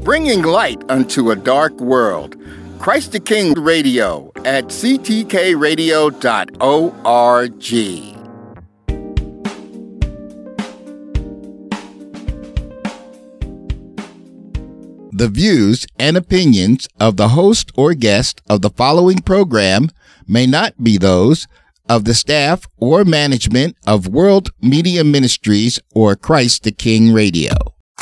bringing light unto a dark world. Christ the King Radio at ctkradio.org. The views and opinions of the host or guest of the following program may not be those of the staff or management of World Media Ministries or Christ the King Radio.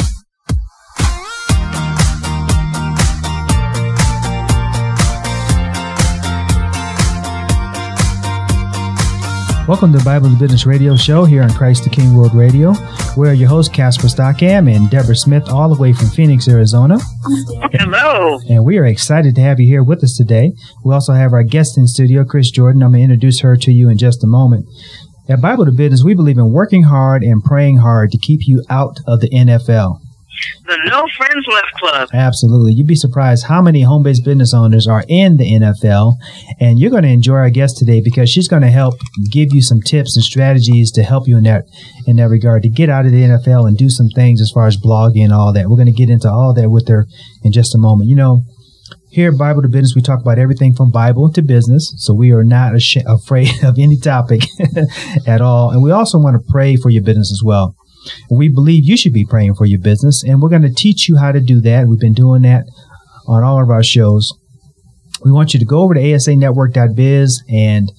Welcome to the Bible and Business Radio Show here on Christ the King World Radio. We're your hosts, Casper Stockham and Deborah Smith, all the way from Phoenix, Arizona. Hello. And we are excited to have you here with us today. We also have our guest in studio, Chris Jordan. I'm going to introduce her to you in just a moment. At Bible to Business, we believe in working hard and praying hard to keep you out of the NFL. The No Friends Left Club. Absolutely. You'd be surprised how many home-based business owners are in the NFL. And you're going to enjoy our guest today because she's going to help give you some tips and strategies to help you in that regard, to get out of the NFL and do some things as far as blogging and all that. We're going to get into all that with her in just a moment. You know, here at Bible to Business, we talk about everything from Bible to business. So we are not afraid of any topic at all. And we also want to pray for your business as well. We believe you should be praying for your business, and we're going to teach you how to do that. We've been doing that on all of our shows. We want you to go over to asanetwork.biz and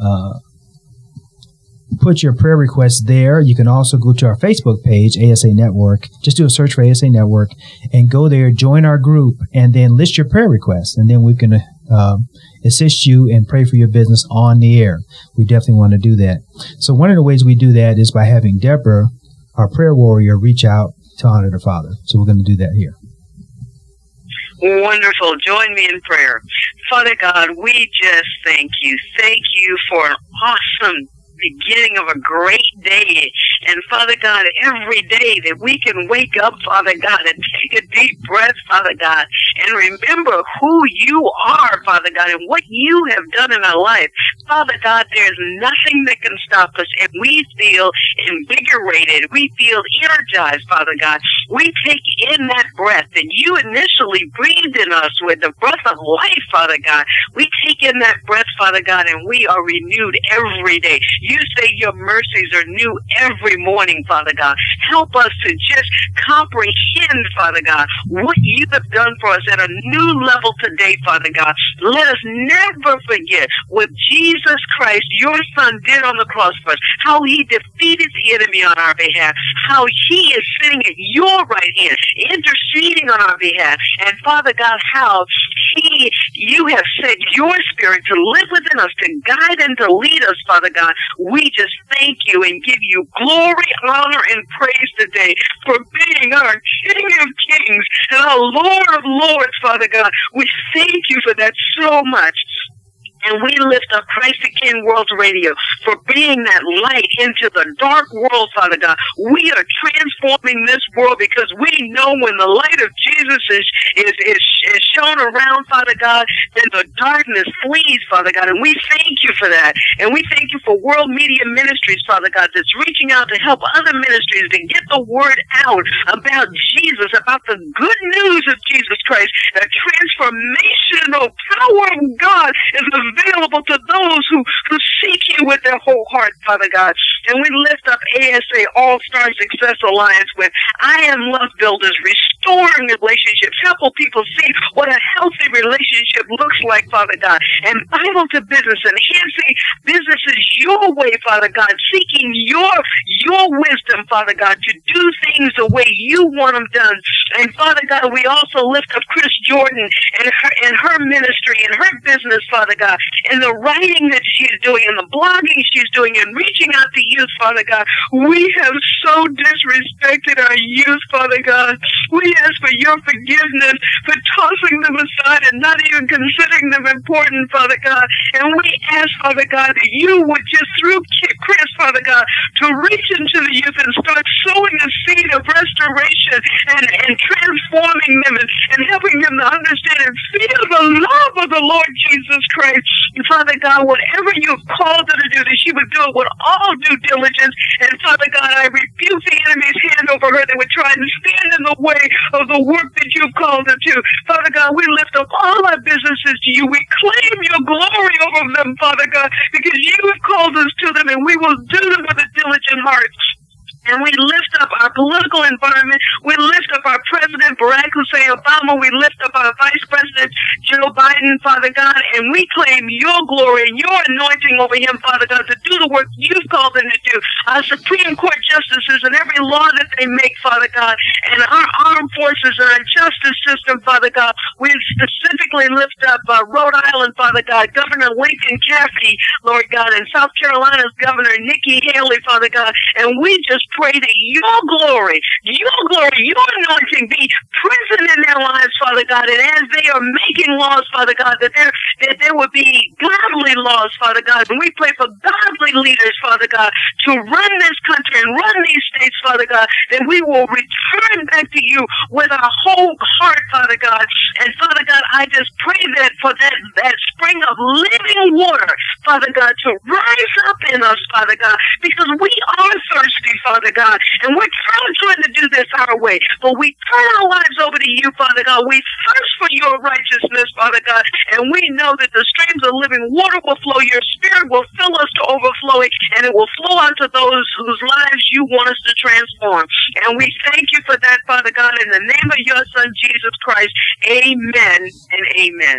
put your prayer requests there. You can also go to our Facebook page, ASA Network. Just do a search for ASA Network and go there, join our group, and then list your prayer requests. And then we can assist you and pray for your business on the air. We definitely want to do that. So one of the ways we do that is by having Deborah, our prayer warrior, reach out to honor the Father. So we're going to do that here. Wonderful. Join me in prayer. Father God, we just thank you. Thank you for an awesome beginning of a great day. And Father God, every day that we can wake up, Father God, and take a deep breath, Father God, and remember who you are, Father God, and what you have done in our life. Father God, there's nothing that can stop us, and we feel invigorated. We feel energized, Father God. We take in that breath that you initially breathed in us with the breath of life, Father God. We take in that breath, Father God, and we are renewed every day. You say your mercies are new every morning, Father God. Help us to just comprehend, Father God, what you have done for us at a new level today, Father God. Let us never forget what Jesus Christ, your Son, did on the cross for us, how he defeated the enemy on our behalf, how he is sitting at your right hand, interceding on our behalf, and Father God, how you have sent your Spirit to live within us, to guide and to lead us, Father God. We just thank you and give you glory, honor, and praise today for being our King of Kings and our Lord of Lords, Father God. We thank you for that so much. And we lift up Christ the King World Radio for being that light into the dark world, Father God. We are transforming this world because we know when the light of Jesus is shown around, Father God, then the darkness flees, Father God. And we thank you for that. And we thank you for World Media Ministries, Father God, that's reaching out to help other ministries to get the word out about Jesus, about the good news of Jesus Christ. The transformational power of God is available to those who seek you with their whole heart, Father God. And we lift up ASA All-Star Success Alliance with I Am Love Builders, restoring relationships, helping people see what a healthy relationship looks like, Father God. And Bible to Business, enhancing businesses your way, Father God, seeking your wisdom, Father God, to do things the way you want them done. And Father God, we also lift up Chris Jordan and her ministry and her business, Father God, and the writing that she's doing and the blogging she's doing and reaching out to youth, Father God. We have so disrespected our youth, Father God. We ask for your forgiveness for tossing them aside and not even considering them important, Father God. And we ask, Father God, that you would just, through Chris, Father God, to reach into the youth and start sowing a seed of restoration and transforming them and helping them to understand and feel the love of the Lord Jesus Christ. And Father God, whatever you've called her to do, that she would do it with all due diligence. And Father God, I rebuke the enemy's hand over her that would try and stand in the way of the work that you've called her to. Father God, we lift up all our businesses to you. We claim your glory over them, Father God, because you have called us to them, and we will do them with a diligent heart. And we lift up our political environment. We lift up our President, Barack Hussein Obama. We lift up our Vice President, Joe Biden, Father God. And we claim your glory and your anointing over him, Father God, to do the work you've called him to do. Our Supreme Court justices and every law that they make, Father God, and our armed forces and our justice system, Father God. We specifically lift up Rhode Island, Father God, Governor Lincoln Cassidy, Lord God, and South Carolina's Governor Nikki Haley, Father God. And we just pray that your glory, your anointing be present in their lives, Father God. And as they are making laws, Father God, that there would be godly laws, Father God. And we pray for godly leaders, Father God, to run this country and run these states, Father God, that we will return back to you with our whole heart, Father God. And Father God, I just pray that for that spring of living water, Father God, to rise up in us, Father God, because we are thirsty, Father God, and we're trying to do this our way, but we turn our lives over to you, Father God. We thirst for your righteousness, Father God, and we know that the streams of living water will flow. Your Spirit will fill us to overflowing, and it will flow out to those whose lives you want us to transform. And we thank you for that, Father God, in the name of your Son, Jesus Christ. Amen and amen.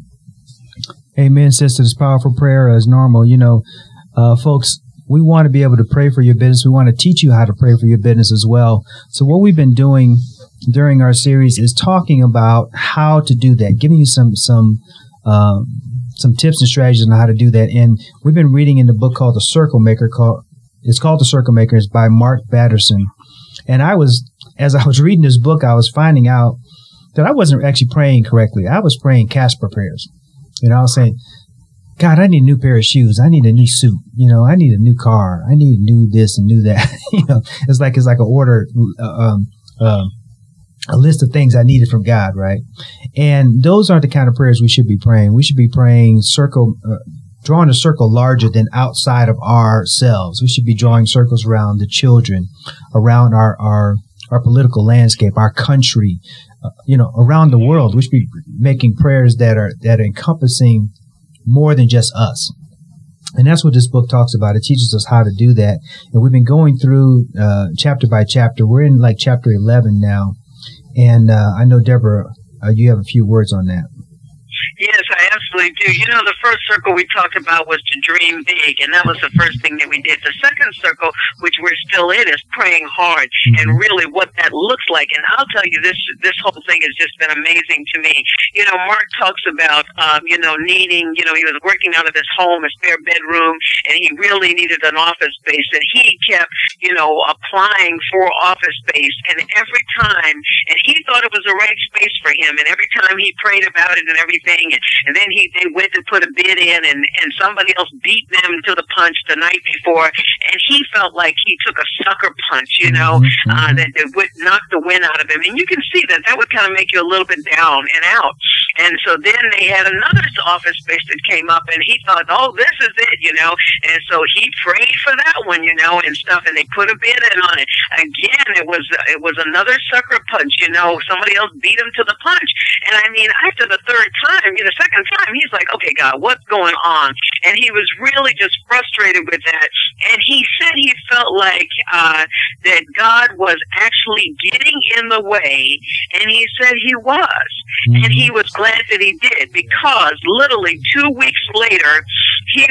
Amen, sister. This powerful prayer as normal. Folks, we want to be able to pray for your business. We want to teach you how to pray for your business as well. So what we've been doing during our series is talking about how to do that, giving you some tips and strategies on how to do that. And we've been reading in the book called The Circle Maker. It's called The Circle Maker. It's by Mark Batterson. And as I was reading this book, I was finding out that I wasn't actually praying correctly. I was praying Casper prayers. I was saying, God, I need a new pair of shoes. I need a new suit. I need a new car. I need new this and new that. It's like an order, a list of things I needed from God, right? And those aren't the kind of prayers we should be praying. We should be praying drawing a circle larger than outside of ourselves. We should be drawing circles around the children, around our political landscape, our country, around the world. We should be making prayers that are encompassing more than just us. And that's what this book talks about. It teaches us how to do that. And we've been going through chapter by chapter. We're in chapter 11 now. And I know, Deborah, you have a few words on that. Yes, I absolutely do. The first circle we talked about was to dream big, and that was the first thing that we did. The second circle, which we're still in, is praying hard, and really what that looks like. And I'll tell you, this whole thing has just been amazing to me. Mark talks about, needing, he was working out of his home, a spare bedroom, and he really needed an office space, and he kept, applying for office space, and every time, and he thought it was the right space for him, and every time he prayed about it and everything, and then they went to put a bid in, and somebody else beat them to the punch the night before, and he felt like he took a sucker punch, that would knock the wind out of him. And you can see that would kind of make you a little bit down and out. And so then they had another office space that came up, and he thought, oh, this is it, and so he prayed for that one, and stuff, and they put a bid in on it. Again, it was another sucker punch, somebody else beat him to the punch. And I mean, after the third time, the second time, he's like, okay, God, what's going on? And he was really just frustrated with that. And he said he felt like that God was actually getting in the way, and he said he was. And he was glad that he did, because literally 2 weeks later, he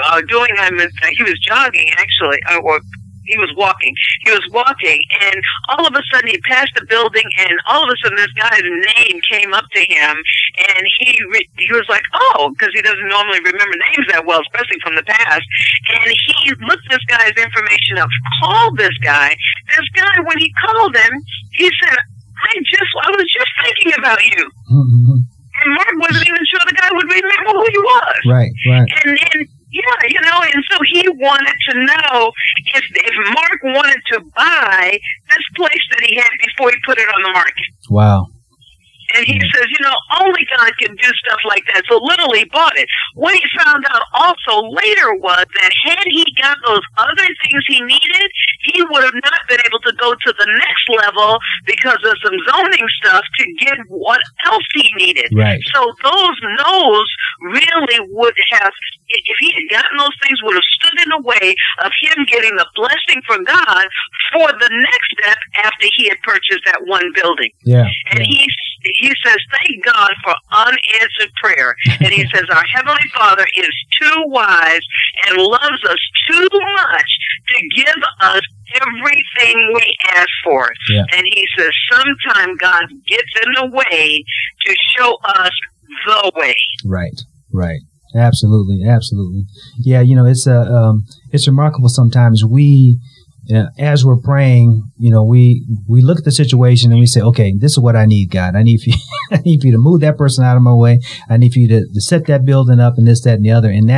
was jogging, actually, or he was walking. And all of a sudden he passed the building, and all of a sudden this guy's name came up to him, and he was like, oh, because he doesn't normally remember names that well, especially from the past. And he looked this guy's information up, called this guy. This guy, when he called him, he said, I was just thinking about you. And Mark wasn't even sure the guy would remember who he was. Right. And then And so he wanted to know if Mark wanted to buy this place that he had before he put it on the market. Wow. And he says, only God can do stuff like that. So literally bought it. What he found out also later was that had he got those other things he needed, he would have not been able to go to the next level because of some zoning stuff to get what else he needed. Right. So those no's really would have, if he had gotten those things, would have stood in the way of him getting the blessing from God for the next step after he had purchased that one building. Yeah. And he says, thank God for unanswered prayer. And he says, our Heavenly Father is too wise and loves us too much to give us everything we ask for. Yeah. And he says, sometime God gets in the way to show us the way. Right. Absolutely. Yeah, it's remarkable sometimes we, as we're praying, we look at the situation and we say, okay, this is what I need, God. I need for you to move that person out of my way. I need for you to set that building up and this, that, and the other. And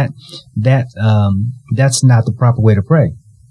that's not the proper way to pray,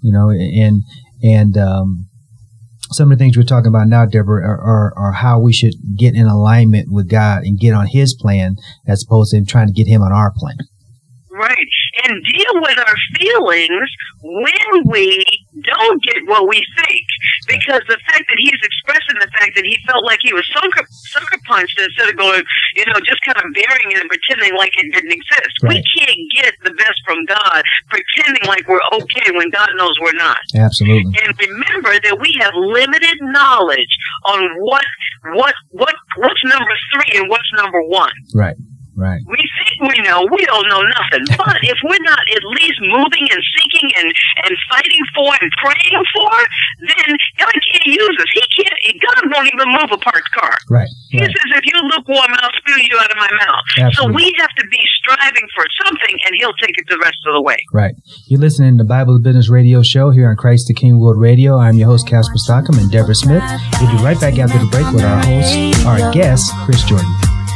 and some of the things we're talking about now, Deborah, are how we should get in alignment with God and get on His plan as opposed to trying to get Him on our plan. Right. And deal with our feelings when we don't get what we think. Because the fact that he's expressing the fact that he felt like he was sucker punched instead of going, just kind of burying it and pretending like it didn't exist. Right. We can't get the best from God pretending like we're okay when God knows we're not. Absolutely. And remember that we have limited knowledge on what's number 3 and what's number 1. Right. We think we know. We don't know nothing. But if we're not at least moving and seeking and fighting for and praying for, then God can't use us. He can't. God won't even move a parked car. Right. He says, if you lukewarm, I'll spew you out of my mouth. Absolutely. So we have to be striving for something, and He'll take it the rest of the way. Right. You're listening to the Bible Business Radio Show here on Christ the King World Radio. I'm your host, Casper Stockham, and Deborah Smith. We'll be right back after the break with our guest, Chris Jordan.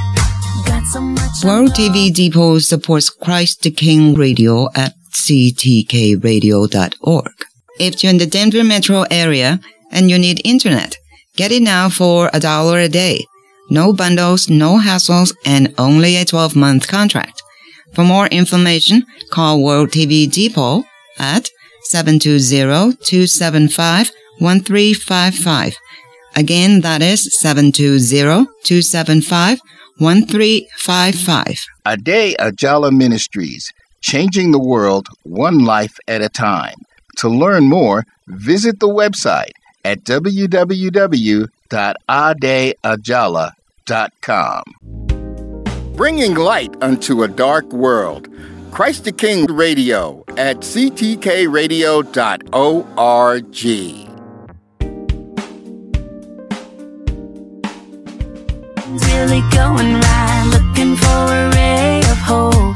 World TV Depot supports Christ the King Radio at ctkradio.org. If you're in the Denver metro area and you need internet, get it now for $1 a day. No bundles, no hassles, and only a 12-month contract. For more information, call World TV Depot at 720-275-1355. Again, that is 720-275-1355. A Day Ajala Ministries, changing the world one life at a time. To learn more, visit the website at www.adayajala.com. Bringing light unto a dark world. Christ the King Radio at ctkradio.org. Really going right, looking for a ray of hope.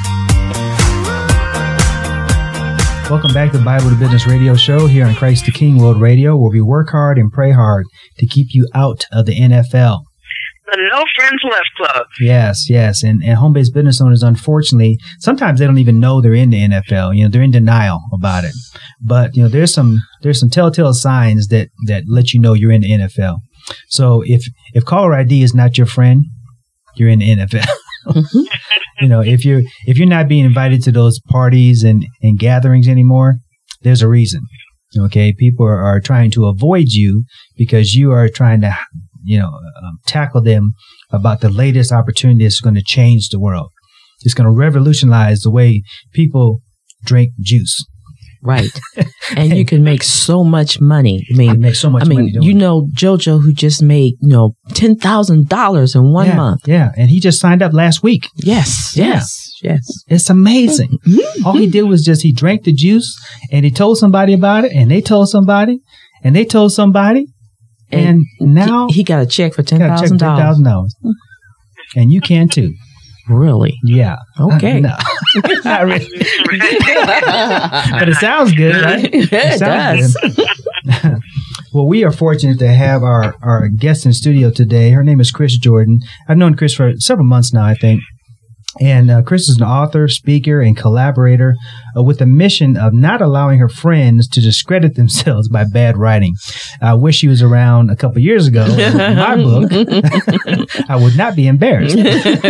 Welcome back to the Bible to Business Radio Show here on Christ the King World Radio, where we work hard and pray hard to keep you out of the NFL. The No Friends Left Club. Yes. And home-based business owners, unfortunately, sometimes they don't even know they're in the NFL. They're in denial about it. But, there's some telltale signs that let you know you're in the NFL. So if caller ID is not your friend, you're in the NFL. If you're not being invited to those parties and gatherings anymore, there's a reason. Okay, people are trying to avoid you because you are trying to tackle them about the latest opportunity that's going to change the world. It's going to revolutionize the way people drink juice. Right. And you can make so much money. Make so much money doing it. JoJo, who just made, $10,000 in 1 month. Yeah. And he just signed up last week. Yes. It's amazing. All he did was he drank the juice and he told somebody about it and they told somebody and they told somebody. And now he got a check for $10,000. And you can too. Really? Yeah. Okay. No. Not really. But it sounds good, right? It does. Good. Well, we are fortunate to have our guest in studio today. Her name is Chris Jordan. I've known Chris for several months now, I think. And Chris is an author, speaker, and collaborator with the mission of not allowing her friends to discredit themselves by bad writing. I wish she was around a couple years ago. My book, I would not be embarrassed.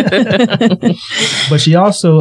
But she also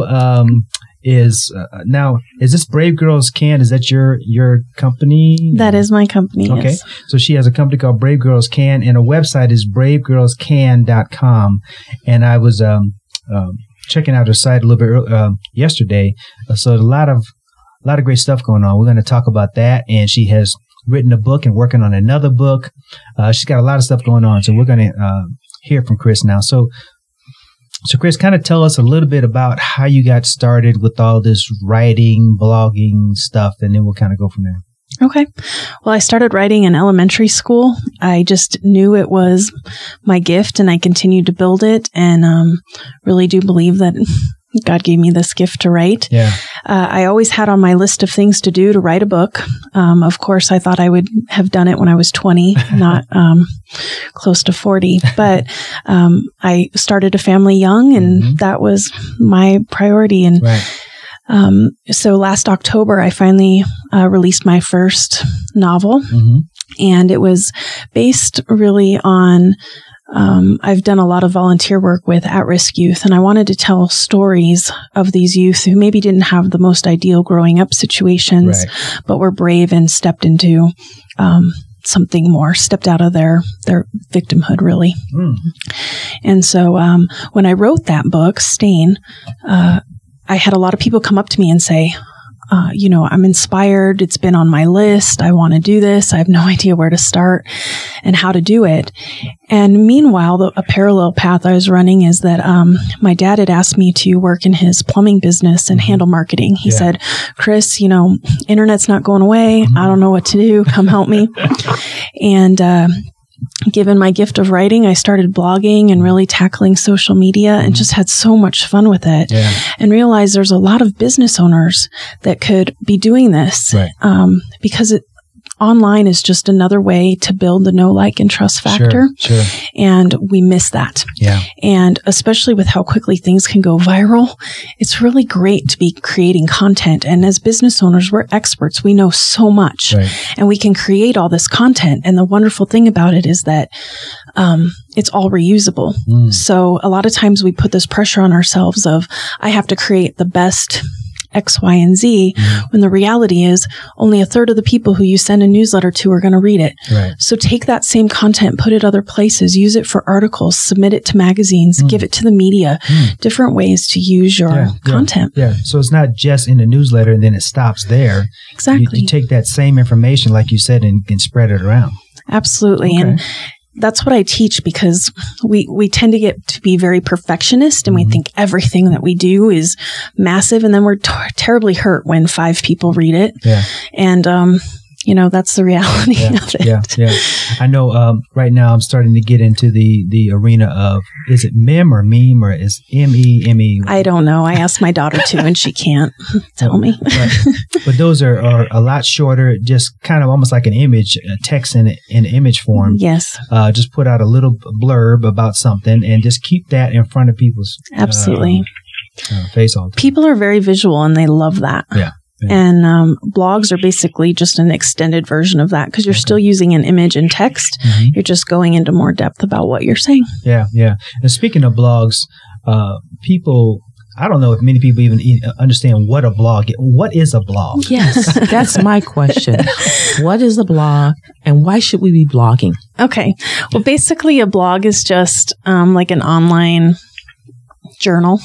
is now. Is this Brave Girls Can? Is that your company? That is my company. Okay, yes. So she has a company called Brave Girls Can, and her website is bravegirlscan.com. And I was checking out her site a little bit yesterday. So a lot of great stuff going on. We're going to talk about that. And she has written a book and working on another book. She's got a lot of stuff going on. So we're going to hear from Chris now. So Chris, kind of tell us a little bit about how you got started with all this writing, blogging stuff, and then we'll kind of go from there. Okay. Well, I started writing in elementary school. I just knew it was my gift, and I continued to build it, and really do believe that God gave me this gift to write. Yeah. I always had on my list of things to do to write a book. Of course, I thought I would have done it when I was 20, not close to 40. But I started a family young, and that was my priority. And Right. so last October, I finally released my first novel, and it was based really on I've done a lot of volunteer work with at-risk youth, and I wanted to tell stories of these youth who maybe didn't have the most ideal growing up situations, but were brave and stepped into something more, stepped out of their victimhood, really. And so when I wrote that book, Stain, I had a lot of people come up to me and say, I'm inspired. It's been on my list. I want to do this. I have no idea where to start and how to do it. And meanwhile, a parallel path I was running is that my dad had asked me to work in his plumbing business and handle marketing. He said, Chris, internet's not going away. I don't know what to do. Come help me. And given my gift of writing, I started blogging and really tackling social media and just had so much fun with it and realized there's a lot of business owners that could be doing this because online is just another way to build the know, like, and trust factor. Sure. And we miss that. Yeah. And especially with how quickly things can go viral, it's really great to be creating content. And as business owners, we're experts. We know so much and we can create all this content. And the wonderful thing about it is that it's all reusable. So a lot of times we put this pressure on ourselves of, I have to create the best X, Y, and Z, when the reality is only a third of the people who you send a newsletter to are going to read it. So take that same content, put it other places, use it for articles, submit it to magazines, give it to the media, different ways to use your content. Yeah. So it's not just in the newsletter and then it stops there. Exactly. You take that same information, like you said, and spread it around. Absolutely. And that's what I teach, because we tend to get to be very perfectionist and we think everything that we do is massive, and then we're terribly hurt when 5 people read it. And that's the reality of it. Yeah. I know right now I'm starting to get into the arena of, is it meme or is M-E-M-E? I don't know. I asked my daughter too, and she can't tell me. But those are a lot shorter, just kind of almost like an image, text in image form. Yes. Just put out a little blurb about something and just keep that in front of people's face all the time. People are very visual and they love that. Yeah. And blogs are basically just an extended version of that, because you're still using an image and text. You're just going into more depth about what you're saying. Yeah. And speaking of blogs, people, I don't know if many people even understand what a blog is. What is a blog? Yes, that's my question. What is a blog, and why should we be blogging? Okay. Well, basically, a blog is just like an online journal.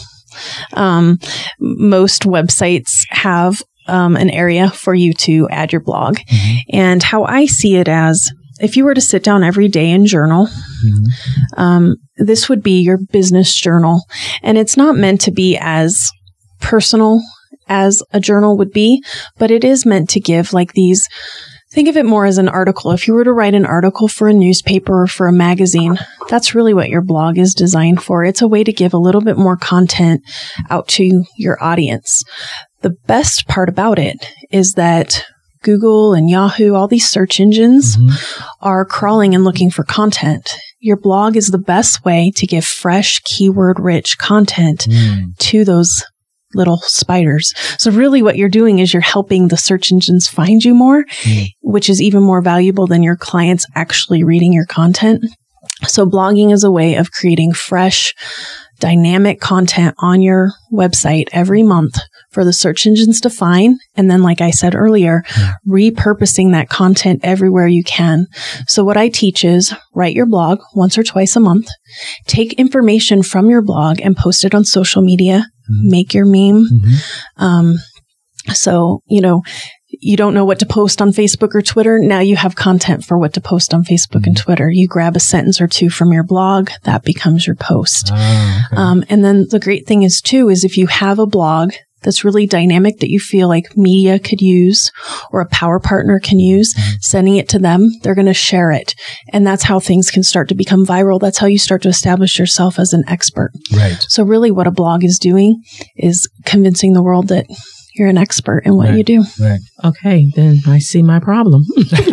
Most websites have an area for you to add your blog. And how I see it as, if you were to sit down every day and journal, this would be your business journal. And it's not meant to be as personal as a journal would be, but it is meant to give like these. Think of it more as an article. If you were to write an article for a newspaper or for a magazine, that's really what your blog is designed for. It's a way to give a little bit more content out to your audience. The best part about it is that Google and Yahoo, all these search engines are crawling and looking for content. your blog is the best way to give fresh, keyword-rich content to those little spiders. So really what you're doing is you're helping the search engines find you more, which is even more valuable than your clients actually reading your content. So blogging is a way of creating fresh, dynamic content on your website every month for the search engines to find. And then, like I said earlier, repurposing that content everywhere you can. So what I teach is write your blog once or twice a month, take information from your blog and post it on social media, make your meme. So, you don't know what to post on Facebook or Twitter. Now you have content for what to post on Facebook and Twitter. You grab a sentence or two from your blog, that becomes your post. And then the great thing is if you have a blog that's really dynamic that you feel like media could use or a power partner can use, sending it to them, they're going to share it. And that's how things can start to become viral. That's how you start to establish yourself as an expert. Right. So really what a blog is doing is convincing the world that you're an expert in what you do. Right. Okay, then I see my problem.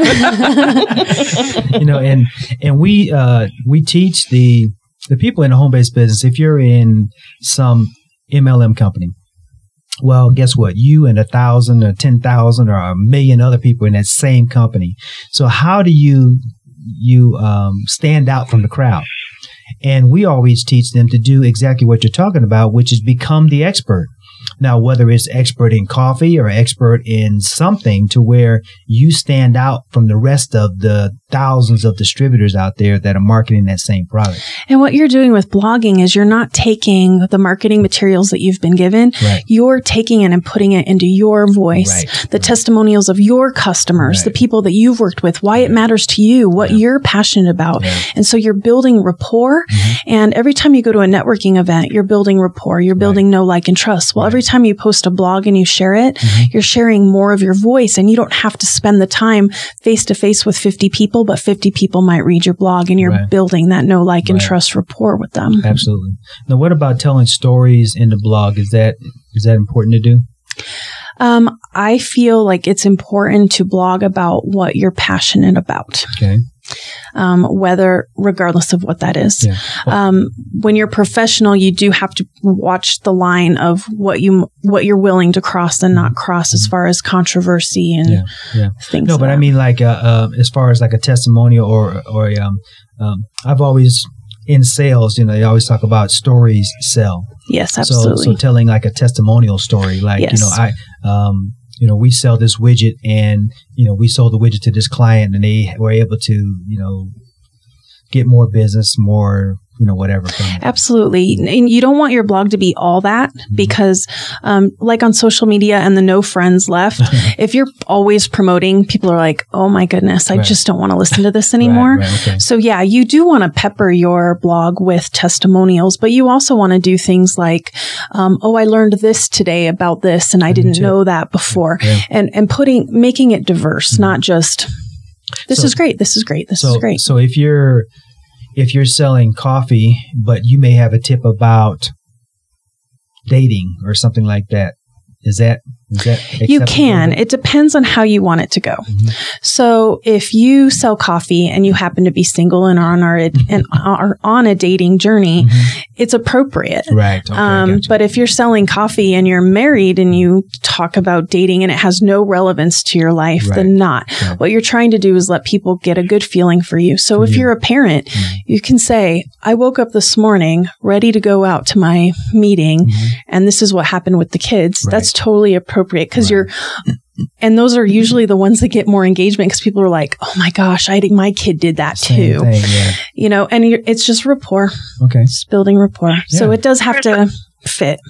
And we teach the people in the home-based business, if you're in some MLM company, well, guess what? You and 1,000 or 10,000 or 1,000,000 other people in that same company. So how do you stand out from the crowd? And we always teach them to do exactly what you're talking about, which is become the expert. Now, whether it's expert in coffee or expert in something to where you stand out from the rest of the thousands of distributors out there that are marketing that same product. And what you're doing with blogging is you're not taking the marketing materials that you've been given. Right. You're taking it and putting it into your voice, the testimonials of your customers, the people that you've worked with, why it matters to you, what you're passionate about. And so you're building rapport. And every time you go to a networking event, you're building rapport. You're building know, like, and trust. Well, every time you post a blog and you share it, you're sharing more of your voice, and you don't have to spend the time face to face with 50 people, but 50 people might read your blog, and you're building that know, like, and trust rapport with them. Absolutely. Now, what about telling stories in the blog? Is that important to do? I feel like it's important to blog about what you're passionate about. Okay. Regardless of what that is. When you're professional, you do have to watch the line of what you're willing to cross and not cross as far as controversy and things. No, but I mean, like, as far as like a testimonial or I've always, in sales, they always talk about stories sell. Yes, absolutely. So telling like a testimonial story, like, we sell this widget, and, we sold the widget to this client, and they were able to, get more business, more, whatever. Absolutely. And you don't want your blog to be all that, because like on social media and the no friends left, if you're always promoting, people are like, oh my goodness, I just don't want to listen to this anymore. So you do want to pepper your blog with testimonials, but you also want to do things like, I learned this today about this, and I didn't know that before. And making it diverse, not just, this is great. This is great. This is great. So if you're selling coffee, but you may have a tip about dating or something like that, is that you can. It depends on how you want it to go. So if you sell coffee and you happen to be single and are on a dating journey, it's appropriate. Right. Okay, but if you're selling coffee and you're married and you talk about dating and it has no relevance to your life, then not. What you're trying to do is let people get a good feeling for you. So if you're a parent, you can say, I woke up this morning ready to go out to my meeting, and this is what happened with the kids. That's totally appropriate, because and those are usually the ones that get more engagement, because people are like, oh my gosh, my kid did that too. Same thing, and it's just rapport. Okay. It's building rapport. So it does have to fit.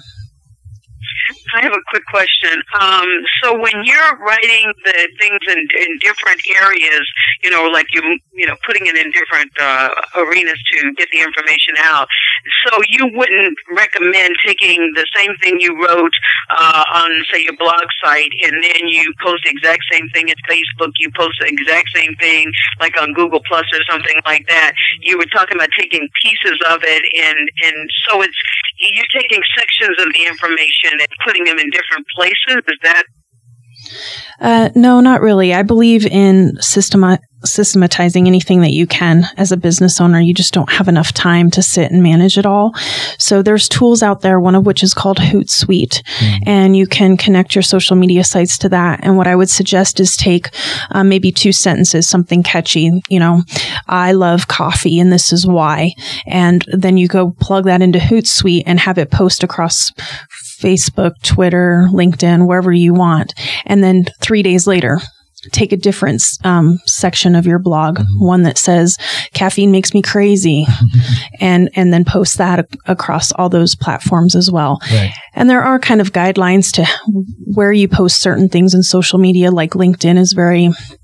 I have a quick question. So when you're writing the things in different areas, like putting it in different arenas to get the information out, so you wouldn't recommend taking the same thing you wrote on, say, your blog site, and then you post the exact same thing at Facebook, you post the exact same thing like on Google Plus or something like that. You were talking about taking pieces of it, and so you're taking sections of the information and putting them in different places. Is that? No, not really. I believe in systematizing anything that you can as a business owner. You just don't have enough time to sit and manage it all. So there's tools out there, one of which is called Hootsuite, and you can connect your social media sites to that. And what I would suggest is take maybe 2 sentences, something catchy, I love coffee and this is why. And then you go plug that into Hootsuite and have it post across Facebook, Twitter, LinkedIn, wherever you want. And then 3 days later, take a different section of your blog, one that says caffeine makes me crazy, and then post that across all those platforms as well. Right. And there are kind of guidelines to where you post certain things in social media, like LinkedIn is very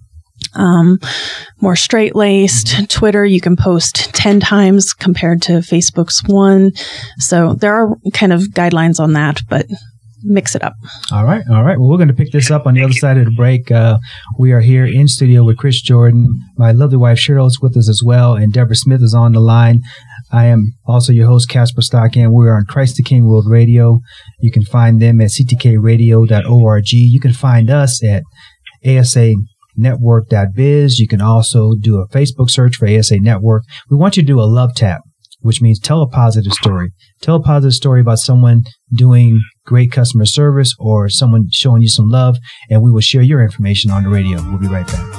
more straight-laced. Twitter, you can post 10 times compared to Facebook's 1. So there are kind of guidelines on that, but mix it up. All right. Well, we're going to pick this up on the other side of the break. We are here in studio with Chris Jordan. My lovely wife Cheryl is with us as well, and Deborah Smith is on the line. I am also your host, Casper Stockham. We are on Christ the King World Radio. You can find them at ctkradio.org. You can find us at asanetwork.biz. You can also do a Facebook search for ASA Network. We want you to do a love tap, which means tell a positive story. Tell a positive story about someone doing great customer service or someone showing you some love, and we will share your information on the radio. We'll be right back.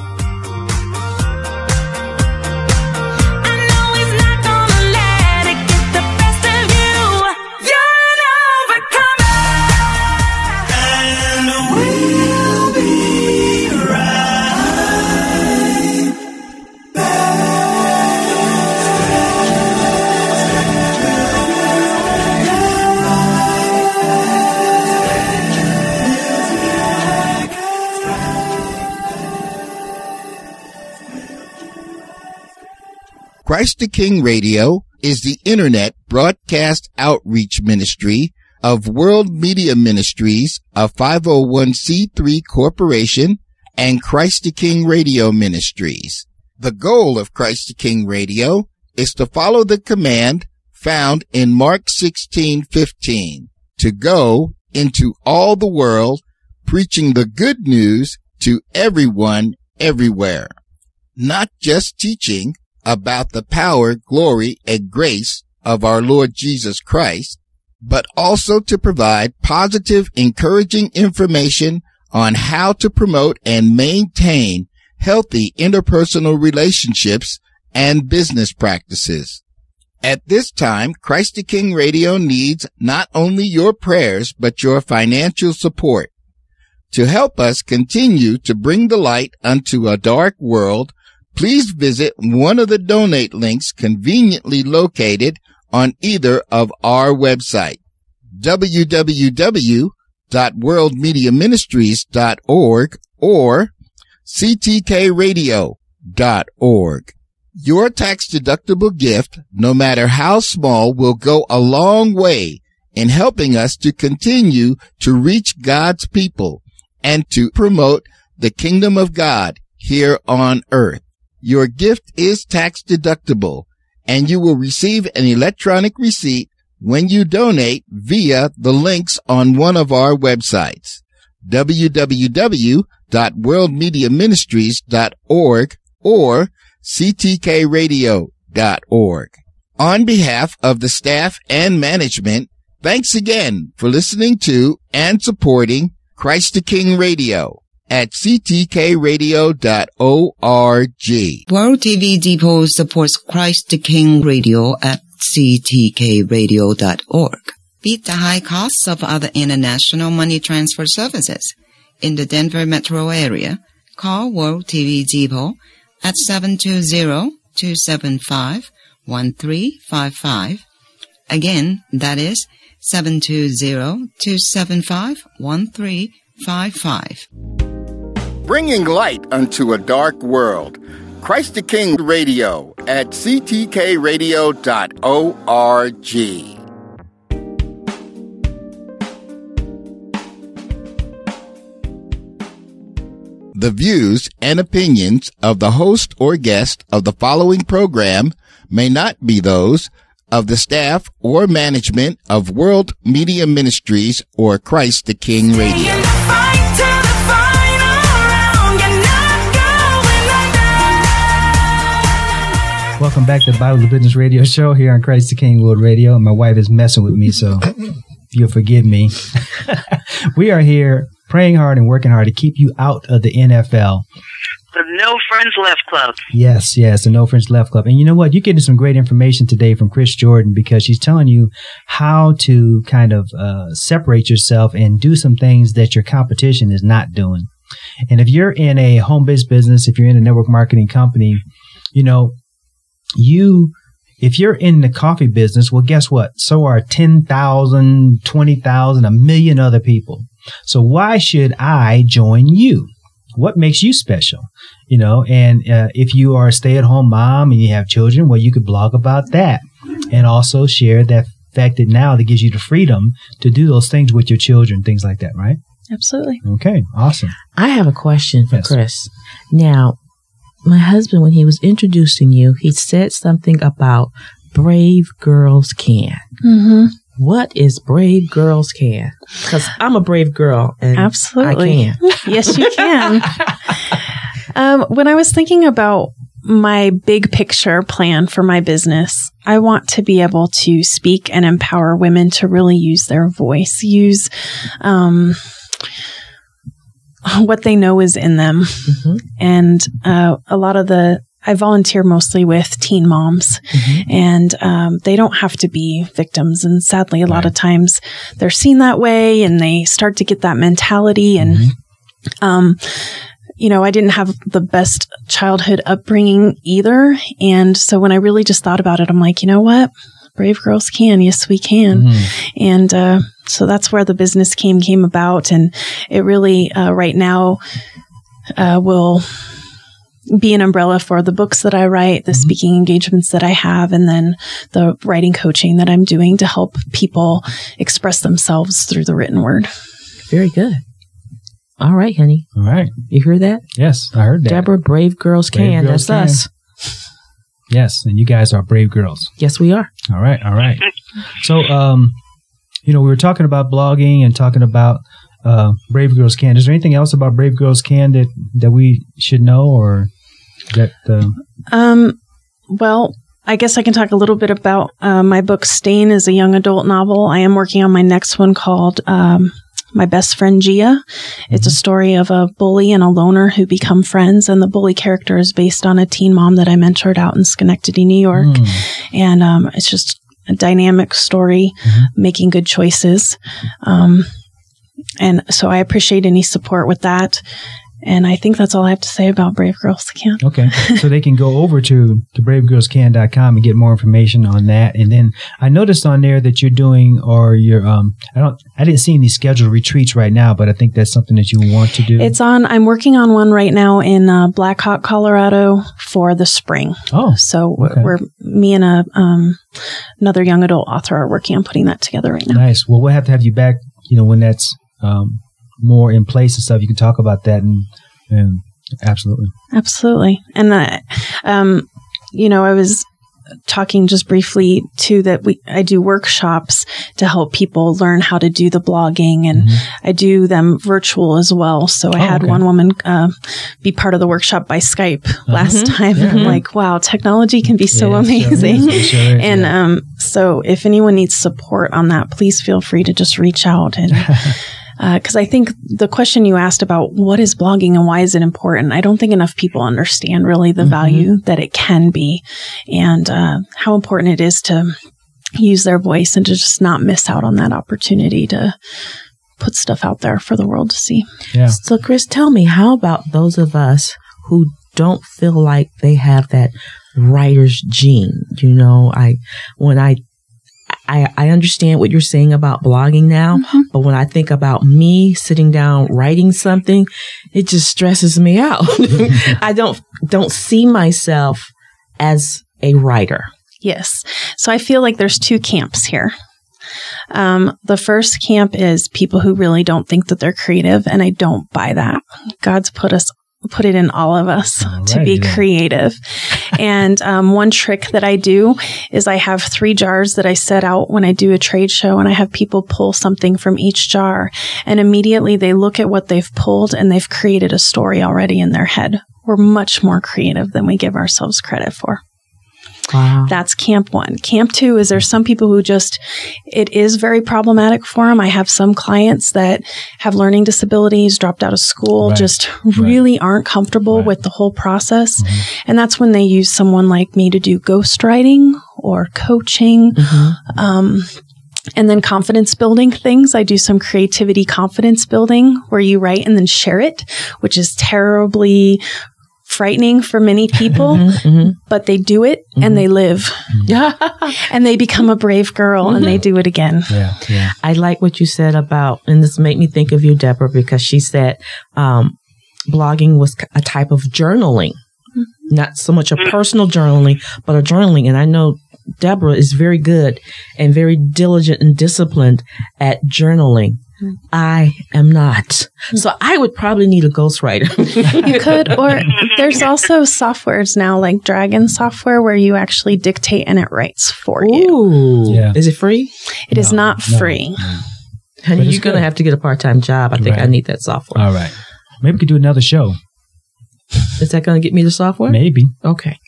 Christ the King Radio is the Internet broadcast outreach ministry of World Media Ministries, a 501c3 corporation, and Christ the King Radio Ministries. The goal of Christ the King Radio is to follow the command found in Mark 16:15, to go into all the world, preaching the good news to everyone, everywhere. Not just teaching about the power, glory, and grace of our Lord Jesus Christ, but also to provide positive, encouraging information on how to promote and maintain healthy interpersonal relationships and business practices. At this time, Christ the King Radio needs not only your prayers, but your financial support. To help us continue to bring the light unto a dark world, please visit one of the donate links conveniently located on either of our websites, www.worldmediaministries.org or ctkradio.org. Your tax-deductible gift, no matter how small, will go a long way in helping us to continue to reach God's people and to promote the kingdom of God here on earth. Your gift is tax-deductible, and you will receive an electronic receipt when you donate via the links on one of our websites, www.worldmediaministries.org or ctkradio.org. On behalf of the staff and management, thanks again for listening to and supporting Christ the King Radio at ctkradio.org. World TV Depot supports Christ the King Radio at ctkradio.org. Beat the high costs of other international money transfer services. In the Denver metro area, call World TV Depot at 720-275-1355. Again, that is 720-275-1355. Bringing light unto a dark world. Christ the King Radio at ctkradio.org. The views and opinions of the host or guest of the following program may not be those of the staff or management of World Media Ministries or Christ the King Radio. Welcome back to the Bible the Business Radio Show here on Christ the King World Radio. My wife is messing with me, so you'll forgive me. We are here praying hard and working hard to keep you out of the NFL. The No Friends Left Club. Yes, the No Friends Left Club. And you know what? You're getting some great information today from Chris Jordan, because she's telling you how to kind of separate yourself and do some things that your competition is not doing. And if you're in a home-based business, if you're in a network marketing company, you know, if you're in the coffee business, well, guess what? So are 10,000, 20,000, a million other people. So why should I join you? What makes you special? You know, and if you are a stay-at-home mom and you have children, well, you could blog about that and also share that fact that now that gives you the freedom to do those things with your children, things like that, right? Absolutely. Okay, awesome. I have a question for Yes. Chris. Now, my husband, when he was introducing you, he said something about Brave Girls Can. Mm-hmm. What is Brave Girls Can? Because I'm a brave girl, and Absolutely. I can. Yes, you can. When I was thinking about my big picture plan for my business, I want to be able to speak and empower women to really use their voice, use what they know is in them. Mm-hmm. And a lot of I volunteer mostly with teen moms, and they don't have to be victims. And sadly, a lot of times they're seen that way and they start to get that mentality. And, you know, I didn't have the best childhood upbringing either. And so when I really just thought about it, I'm like, you know what? Brave girls can. Yes, we can. And so that's where the business came about. And it really, right now, will be an umbrella for the books that I write, the speaking engagements that I have, and then the writing coaching that I'm doing to help people express themselves through the written word. Very good. All right, honey. All right. You hear that? Yes, I heard that. Deborah, Brave Girls Brave Can. Girls That's us. Yes, and you guys are brave girls. Yes, we are. All right, all right. So, you know, we were talking about blogging and talking about Brave Girls Can. Is there anything else about Brave Girls Can that we should know, or that? Well, I guess I can talk a little bit about my book, Stain, is a young adult novel. I am working on my next one called My Best Friend Gia. It's a story of a bully and a loner who become friends, and the bully character is based on a teen mom that I mentored out in Schenectady, New York. And it's just a dynamic story, making good choices. And so I appreciate any support with that. And I think that's all I have to say about Brave Girls Can. Okay. So they can go over to bravegirlscan.com and get more information on that. And then I noticed on there that you're doing, or you're, I didn't see any scheduled retreats right now, but I think that's something that you want to do. I'm working on one right now in Black Hawk, Colorado for the spring. Oh. So okay. me and another young adult author are working on putting that together right now. Nice. Well, we'll have to have you back, you know, when that's, more in place and stuff. You can talk about that and absolutely. And you know, I was talking just briefly too that I do workshops to help people learn how to do the blogging, and I do them virtual as well. So I had one woman be part of the workshop by Skype last time. And I'm like, wow, technology can be so amazing. Sure is, and so if anyone needs support on that, please feel free to just reach out. And because I think the question you asked about what is blogging and why is it important, I don't think enough people understand really the value that it can be, and how important it is to use their voice and to just not miss out on that opportunity to put stuff out there for the world to see. Yeah. So, Chris, tell me, how about those of us who don't feel like they have that writer's gene? You know, I understand what you're saying about blogging now, but when I think about me sitting down writing something, it just stresses me out. I don't see myself as a writer. Yes. So I feel like there's two camps here. The first camp is people who really don't think that they're creative, and I don't buy that. God's put it in all of us to be creative. And one trick that I do is I have 3 jars that I set out when I do a trade show, and I have people pull something from each jar, and immediately they look at what they've pulled and they've created a story already in their head. We're much more creative than we give ourselves credit for. Wow. That's camp 1. Camp 2 is there's some people who just, it is very problematic for them. I have some clients that have learning disabilities, dropped out of school, Right. just really aren't comfortable with the whole process. And that's when they use someone like me to do ghostwriting or coaching. And then confidence building things. I do some creativity confidence building where you write and then share it, which is terribly frightening for many people, but they do it and they live. And they become a brave girl and they do it again. Yeah. I like what you said about, and this made me think of you, Deborah, because she said blogging was a type of journaling, not so much a personal journaling, but a journaling. And I know Deborah is very good and very diligent and disciplined at journaling. I am not. So I would probably need a ghostwriter. You could, or there's also softwares now like Dragon software where you actually dictate and it writes for you. Ooh. Yeah. Is it free? It is not free. Honey, But it's you're going to good. have to get a part-time job. I think Right. I need that software. All right. Maybe we could do another show. Is that going to get me the software? Maybe. Okay.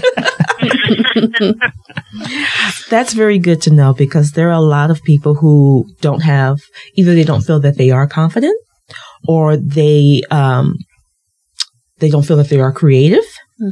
That's very good to know because there are a lot of people who don't have, either they don't feel that they are confident or they don't feel that they are creative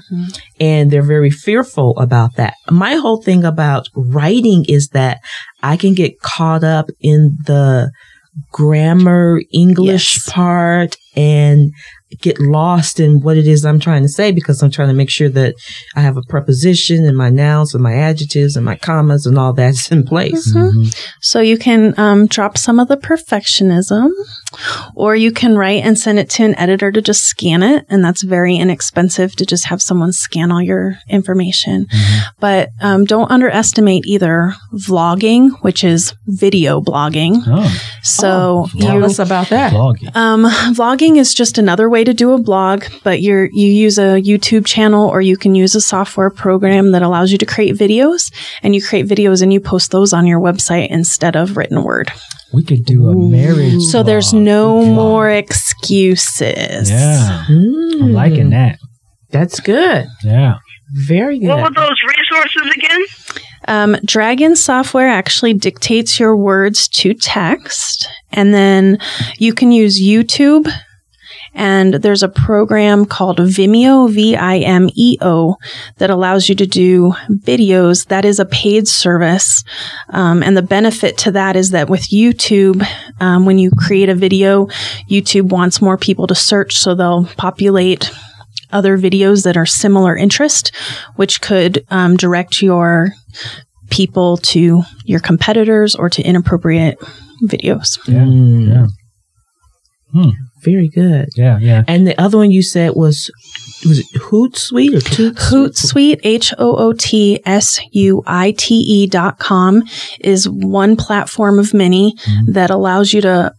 and they're very fearful about that. My whole thing about writing is that I can get caught up in the grammar English part and get lost in what it is I'm trying to say because I'm trying to make sure that I have a preposition and my nouns and my adjectives and my commas and all that's in place. So you can drop some of the perfectionism, or you can write and send it to an editor to just scan it. And that's very inexpensive to just have someone scan all your information. But don't underestimate either vlogging, which is video blogging. Oh, So Tell us about that. vlogging. vlogging is just another way to do a blog, but you use a YouTube channel or you can use a software program that allows you to create videos, and you create videos and you post those on your website instead of written word. We could do a marriage. So there's vlog. no Vlog. more excuses. Yeah. I'm liking that. That's good. Yeah. Very good. What were those resources again? Dragon software actually dictates your words to text, and then you can use YouTube. And there's a program called Vimeo, Vimeo, that allows you to do videos. That is a paid service. And the benefit to that is that with YouTube, when you create a video, YouTube wants more people to search, so they'll populate other videos that are similar interest, which could direct your people to your competitors or to inappropriate videos. Yeah. Yeah. Very good. Yeah. Yeah. And the other one you said was it Hootsuite or Hootsuite, HOOTSUITE.com is one platform of many that allows you to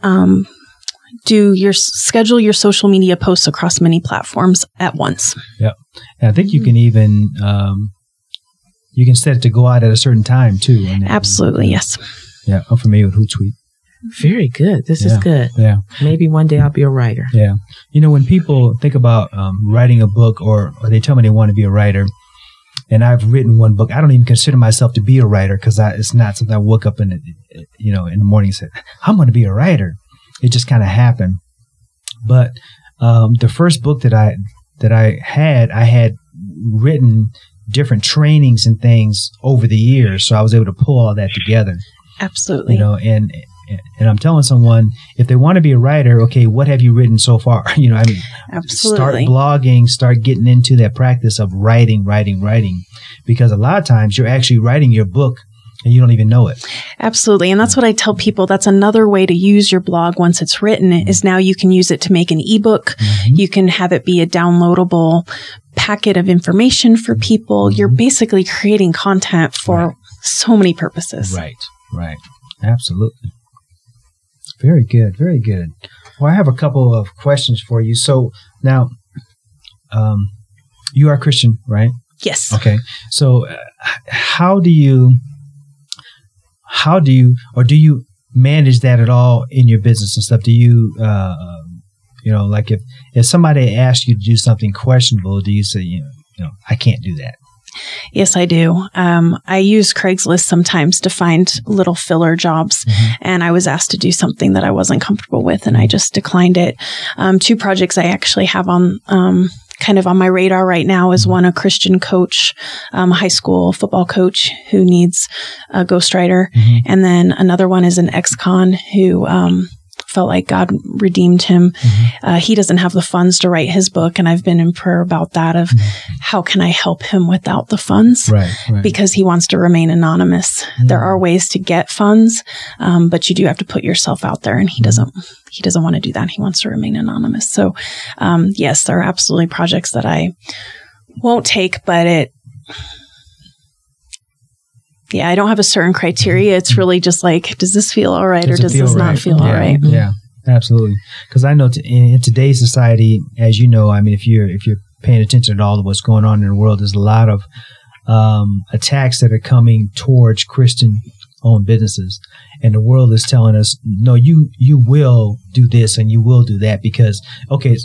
schedule your social media posts across many platforms at once. Yeah. And I think you can even you can set it to go out at a certain time too. Absolutely, yes. Yeah, I'm familiar with Hootsuite. Very good. This is good. Yeah. Maybe one day I'll be a writer. Yeah. You know, when people think about writing a book or they tell me they want to be a writer, and I've written one book, I don't even consider myself to be a writer because it's not something I woke up in the morning and said, I'm going to be a writer. It just kind of happened. But the first book that I had written different trainings and things over the years. So I was able to pull all that together. Absolutely. You know, and I'm telling someone, if they want to be a writer, okay, what have you written so far? You know, I mean, Absolutely. Start blogging, start getting into that practice of writing, because a lot of times you're actually writing your book and you don't even know it. Absolutely. And that's what I tell people. That's another way to use your blog once it's written is now you can use it to make an ebook. You can have it be a downloadable packet of information for people. You're basically creating content for so many purposes. Right. Absolutely. Very good. Very good. Well, I have a couple of questions for you. So now, you are Christian, right? Yes. Okay. So how do you do you manage that at all in your business and stuff? Do you, like if somebody asks you to do something questionable, do you say, I can't do that? Yes, I do. I use Craigslist sometimes to find little filler jobs, and I was asked to do something that I wasn't comfortable with, and I just declined it. 2 projects I actually have on kind of on my radar right now is one, a Christian coach, high school football coach who needs a ghostwriter. And then another one is an ex-con who felt like God redeemed him. He doesn't have the funds to write his book. And I've been in prayer about that of how can I help him without the funds? Right. Because he wants to remain anonymous. There are ways to get funds, but you do have to put yourself out there, and he doesn't want to do that. He wants to remain anonymous. So, yes, there are absolutely projects that I won't take, but I don't have a certain criteria. It's really just like, does this feel all right, or does this not feel all right? Yeah, absolutely. Because I know in today's society, as you know, I mean, if you're paying attention at all to what's going on in the world, there's a lot of attacks that are coming towards Christian-owned businesses, and the world is telling us, no, you will do this and you will do that because, okay,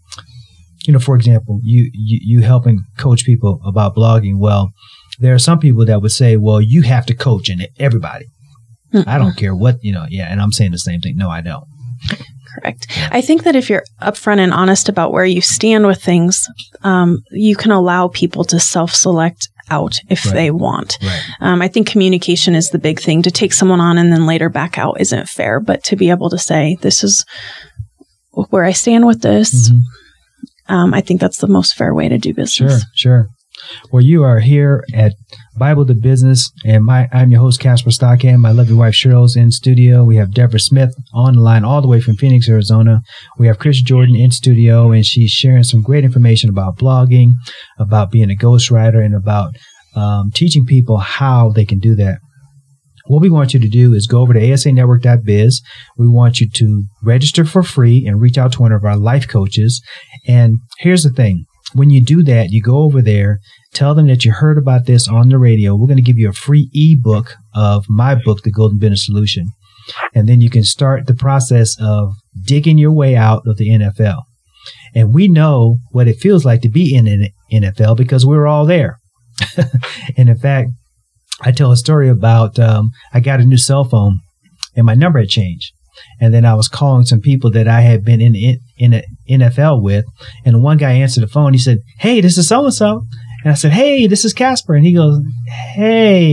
for example, you helping coach people about blogging. Well, there are some people that would say, well, you have to coach in everybody. I don't care what, and I'm saying the same thing. No, I don't. Correct. I think that if you're upfront and honest about where you stand with things, you can allow people to self-select out if they want. Right. I think communication is the big thing. To take someone on and then later back out isn't fair, but to be able to say, this is where I stand with this, I think that's the most fair way to do business. Sure. Well, you are here at Bible to Business, and I'm your host, Casper Stockham. My lovely wife, Cheryl's in studio. We have Deborah Smith on the line all the way from Phoenix, Arizona. We have Chris Jordan in studio, and she's sharing some great information about blogging, about being a ghostwriter, and about teaching people how they can do that. What we want you to do is go over to asanetwork.biz. We want you to register for free and reach out to one of our life coaches. And here's the thing. When you do that, you go over there, tell them that you heard about this on the radio. We're going to give you a free ebook of my book, The Golden Business Solution. And then you can start the process of digging your way out of the NFL. And we know what it feels like to be in the NFL because we're all there. And in fact, I tell a story about I got a new cell phone and my number had changed. And then I was calling some people that I had been in the NFL with. And one guy answered the phone. He said, "Hey, this is so-and-so." And I said, "Hey, this is Casper." And he goes, "Hey."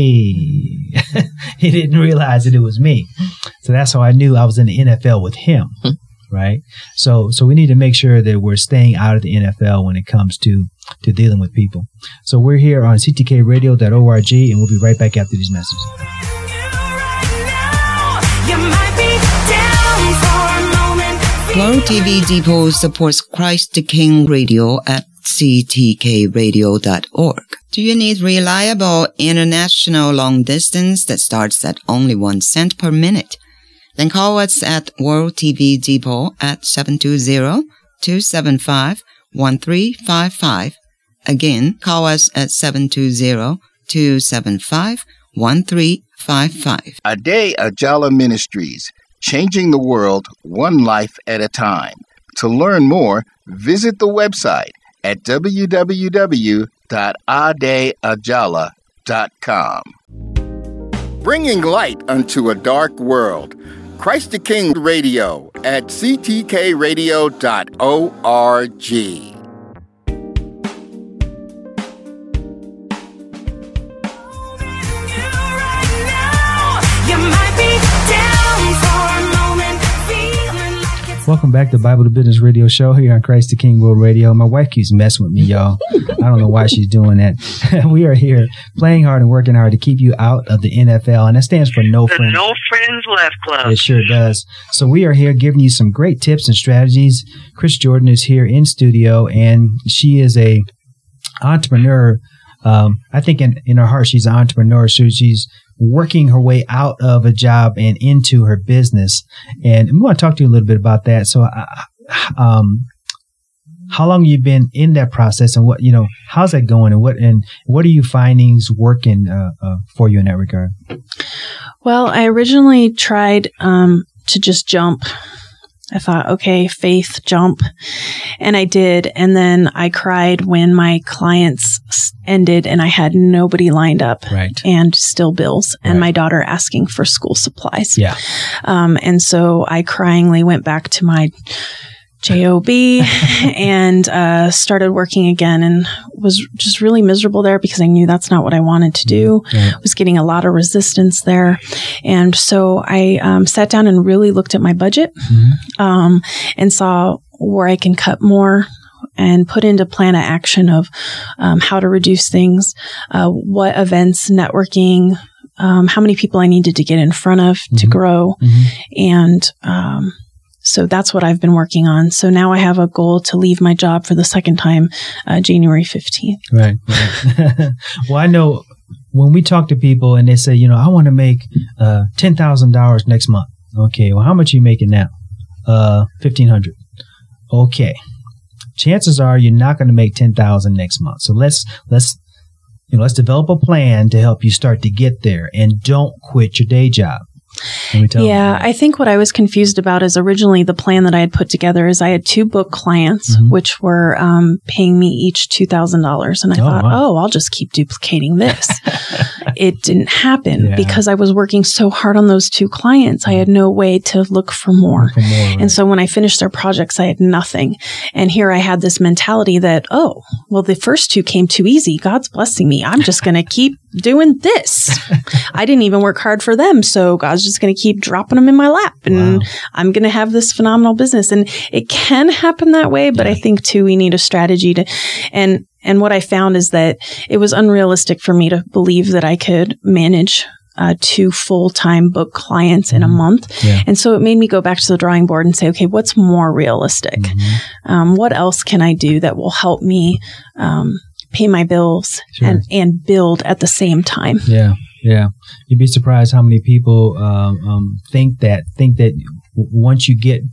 He didn't realize that it was me. So that's how I knew I was in the NFL with him. Right. So we need to make sure that we're staying out of the NFL when it comes to dealing with people. So we're here on ctkradio.org, and we'll be right back after these messages. World TV Depot supports Christ the King Radio at ctkradio.org. Do you need reliable international long distance that starts at only 1 cent per minute? Then call us at World TV Depot at 720-275-1355. Again, call us at 720-275-1355. Ade Ajala Ministries, changing the world one life at a time. To learn more, visit the website at www.adeajala.com. Bringing light unto a dark world. Christ the King Radio at ctkradio.org. Welcome back to Bible to Business Radio Show here on Christ the King World Radio. My wife keeps messing with me, y'all. I don't know why she's doing that. We are here playing hard and working hard to keep you out of the NFL, and that stands for No Friends. No Friends Left Club. It sure does. So we are here giving you some great tips and strategies. Chris Jordan is here in studio, and she is a entrepreneur. I think in her heart, she's an entrepreneur. So she's working her way out of a job and into her business. And we want to talk to you a little bit about that. So, how long have you been in that process, and how's that going, and what are you findings working for you in that regard? Well, I originally tried to just jump I thought, okay, faith, jump. And I did. And then I cried when my clients ended and I had nobody lined up. Right. And still bills. And Right. my daughter asking for school supplies. Yeah. And so I cryingly went back to my job and started working again, and was just really miserable there because I knew that's not what I wanted to do. Right. I was getting a lot of resistance there. And so I sat down and really looked at my budget and saw where I can cut more and put into plan of action of how to reduce things, what events, networking, how many people I needed to get in front of to grow. And so that's what I've been working on. So now I have a goal to leave my job for the second time, January 15th. Right. Well, I know when we talk to people and they say, I want to make $10,000 next month. Okay. Well, how much are you making now? $1,500. Okay. Chances are you're not going to make $10,000 next month. So let's develop a plan to help you start to get there, and don't quit your day job. Yeah, I think what I was confused about is originally the plan that I had put together is I had 2 book clients, which were paying me each $2,000. And I thought, I'll just keep duplicating this. It didn't happen because I was working so hard on those 2 clients. I had no way to look for more. Right. And so when I finished their projects, I had nothing. And here I had this mentality that, the first 2 came too easy. God's blessing me. I'm just going to keep doing this. I didn't even work hard for them. So God's just going to keep dropping them in my lap, and I'm going to have this phenomenal business. And it can happen that way. But I think too, we need a strategy to, and what I found is that it was unrealistic for me to believe that I could manage 2 full-time book clients in a month. Yeah. And so it made me go back to the drawing board and say, okay, what's more realistic? What else can I do that will help me, pay my bills and build at the same time? Yeah. You'd be surprised how many people think that once you get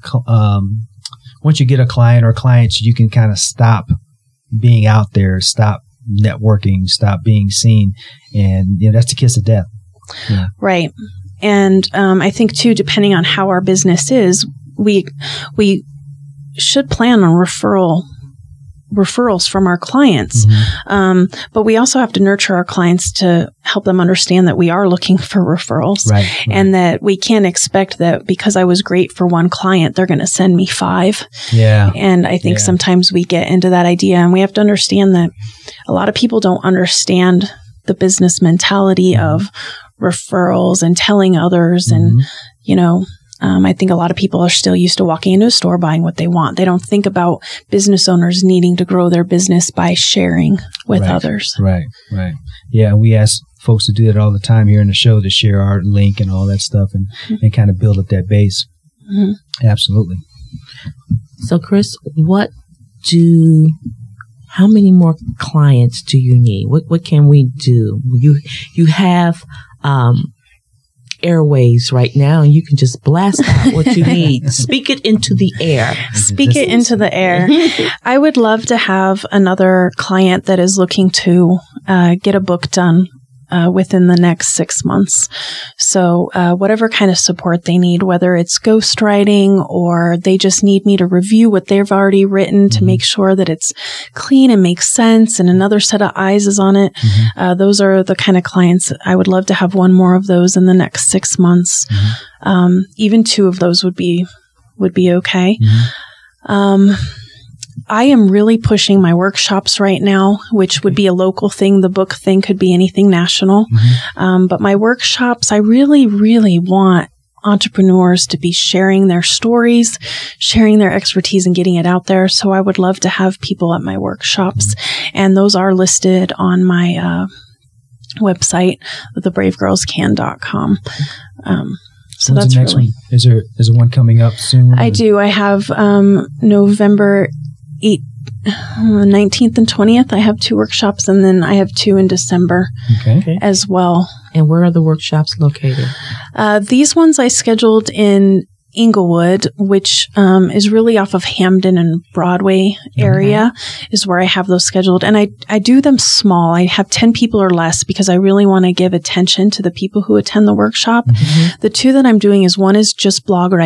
a client or clients, you can kind of stop being out there, stop networking, stop being seen, and that's the kiss of death. Yeah. Right. And I think too, depending on how our business is, we should plan on referrals from our clients. But we also have to nurture our clients to help them understand that we are looking for referrals, right. And that we can't expect that because I was great for 1 client, they're going to send me 5. Yeah. And I think sometimes we get into that idea, and we have to understand that a lot of people don't understand the business mentality of referrals and telling others. And, I think a lot of people are still used to walking into a store, buying what they want. They don't think about business owners needing to grow their business by sharing with others. Right. Yeah, we ask folks to do that all the time here in the show, to share our link and all that stuff, and kind of build up that base. Absolutely. So, Chris, how many more clients do you need? What can we do? You have airways right now, and you can just blast out what you need. Speak it into the air. Speak it into the air. I would love to have another client that is looking to get a book done within the next 6 months. So whatever kind of support they need, whether it's ghostwriting or they just need me to review what they've already written to make sure that it's clean and makes sense and another set of eyes is on it. Those are the kind of clients I would love to have 1 more of those in the next 6 months. Even 2 of those would be okay. I am really pushing my workshops right now, which would be a local thing. The book thing could be anything national. But my workshops, I really, really want entrepreneurs to be sharing their stories, sharing their expertise and getting it out there. So I would love to have people at my workshops. And those are listed on my website, thebravegirlscan.com. So when's that's the next really... one? Is there one coming up soon? I do. I have November 19th and 20th. I have 2 workshops, and then I have 2 in December as well. And where are the workshops located? These ones I scheduled in Inglewood, which is really off of Hamden and Broadway area, is where I have those scheduled. And I do them small. I have 10 people or less because I really want to give attention to the people who attend the workshop. The 2 that I'm doing is, one is just blog writing.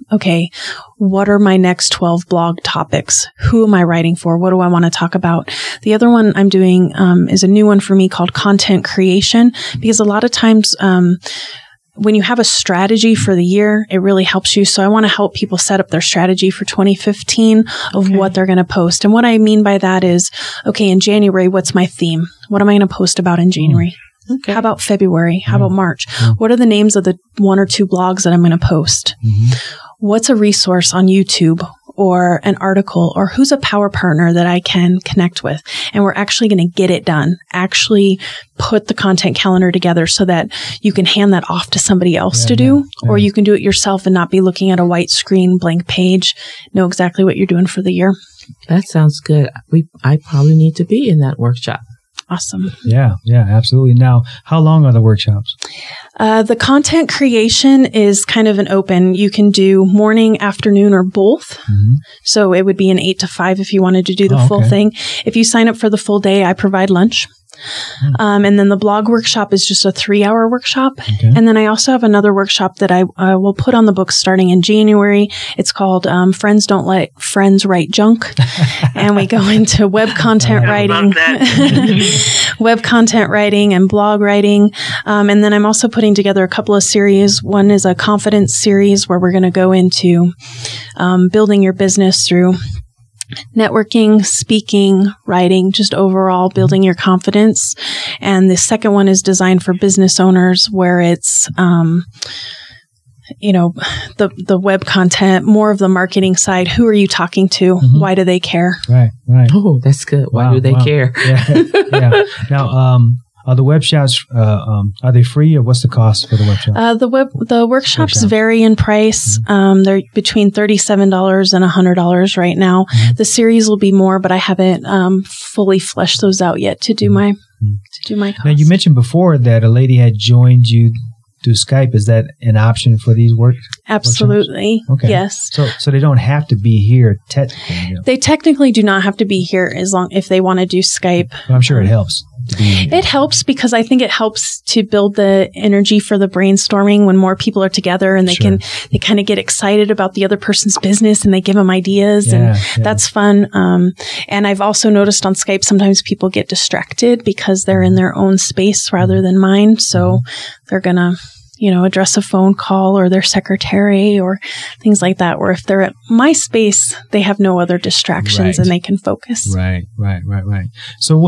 okay, what are my next 12 blog topics? Who am I writing for? What do I want to talk about? The other one I'm doing is a new one for me called content creation, because a lot of times when you have a strategy for the year, it really helps you. So I want to help people set up their strategy for 2015 of what they're going to post. And what I mean by that is, okay, in January, what's my theme? What am I going to post about in January? Okay. How about February? How about March? What are the names of the 1 or 2 blogs that I'm going to post? What's a resource on YouTube or an article, or who's a power partner that I can connect with? And we're actually going to get it done. Actually put the content calendar together so that you can hand that off to somebody else to do, or you can do it yourself and not be looking at a white screen, blank page, know exactly what you're doing for the year. That sounds good. I probably need to be in that workshop. Awesome. Yeah, absolutely. Now, how long are the workshops? The content creation is kind of an open. You can do morning, afternoon, or both. So it would be an 8 to 5 if you wanted to do the full thing. If you sign up for the full day, I provide lunch. And then the blog workshop is just a 3-hour workshop. And then I also have another workshop that I will put on the books starting in January. It's called Friends Don't Let Friends Write Junk. And we go into web content writing, web content writing and blog writing. And then I'm also putting together a couple of series. One is a confidence series where we're going to go into building your business through networking, speaking, writing, just overall building your confidence. And the second one is designed for business owners, where it's, the web content, more of the marketing side. Who are you talking to? Why do they care? Right. Oh, that's good. Why do they care? Yeah. Now, are the web shops, are they free, or what's the cost for the web shop? The workshops vary in price. They're between $37 and $100 right now. The series will be more, but I haven't fully fleshed those out yet to do my cost. Now, you mentioned before that a lady had joined you through Skype. Is that an option for these workshops? Absolutely. Okay. Yes. So they don't have to be here technically. They technically do not have to be here if they want to do Skype. Well, I'm sure it helps. It helps because I think it helps to build the energy for the brainstorming when more people are together, and they kind of get excited about the other person's business and they give them ideas, and that's fun. And I've also noticed on Skype sometimes people get distracted because they're in their own space rather than mine. So they're going to address a phone call or their secretary or things like that, where if they're at my space, they have no other distractions and they can focus. Right. So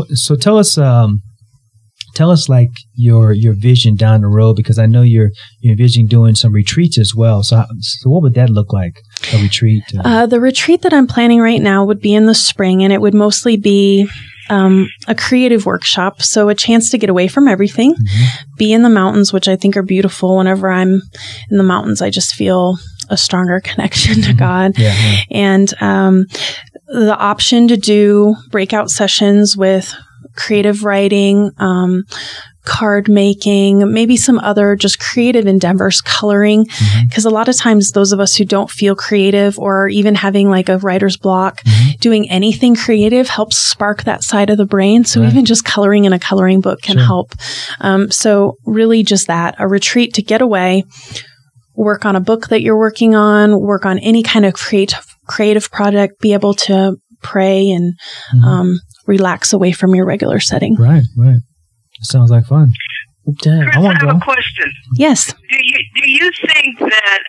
tell us like your vision down the road, because I know you're envisioning doing some retreats as well. So what would that look like, a retreat? The retreat that I'm planning right now would be in the spring, and it would mostly be a creative workshop. So a chance to get away from everything, be in the mountains, which I think are beautiful. Whenever I'm in the mountains, I just feel a stronger connection to God. And the option to do breakout sessions with creative writing, card making, maybe some other just creative endeavors, coloring. Because a lot of times those of us who don't feel creative or even having like a writer's block, doing anything creative helps spark that side of the brain. So even just coloring in a coloring book can help. So really just that, a retreat to get away, work on a book that you're working on, work on any kind of creative project, be able to pray and relax away from your regular setting. Right. Sounds like fun. Chris, I have a question. Yes. Do you think that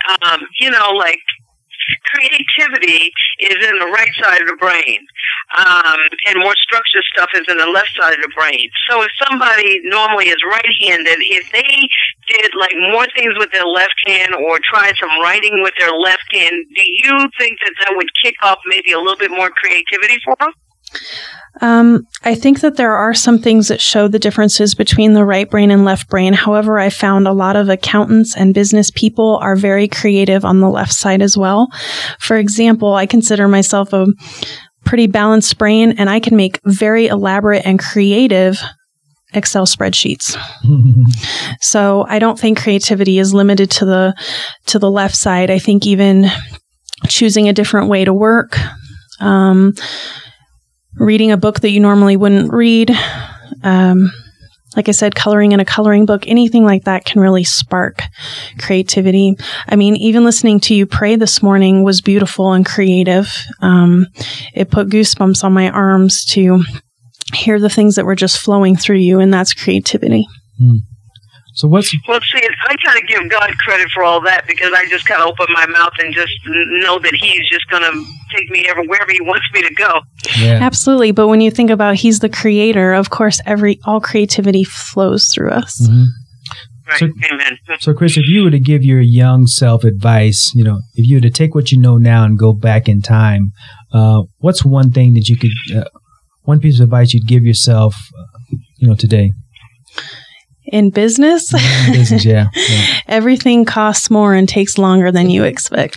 creativity is in the right side of the brain, and more structured stuff is in the left side of the brain? So if somebody normally is right-handed, if they did like more things with their left hand or tried some writing with their left hand, do you think that would kick off maybe a little bit more creativity for them? I think that there are some things that show the differences between the right brain and left brain. However, I found a lot of accountants and business people are very creative on the left side as well. For example, I consider myself a pretty balanced brain, and I can make very elaborate and creative Excel spreadsheets. So I don't think creativity is limited to the left side. I think even choosing a different way to work, reading a book that you normally wouldn't read, like I said, coloring in a coloring book, anything like that can really spark creativity. I mean, even listening to you pray this morning was beautiful and creative. It put goosebumps on my arms to hear the things that were just flowing through you, and that's creativity. So Well, see, I kind of give God credit for all that, because I just kind of open my mouth and just know that He's just going to take me wherever He wants me to go. Yeah. Absolutely. But when you think about He's the creator, of course, all creativity flows through us. Mm-hmm. Right. Amen. So, Chris, if you were to give your young self advice, if you were to take what you know now and go back in time, what's one thing that you could, one piece of advice you'd give yourself, today? In business? In business, yeah. Everything costs more and takes longer than you expect.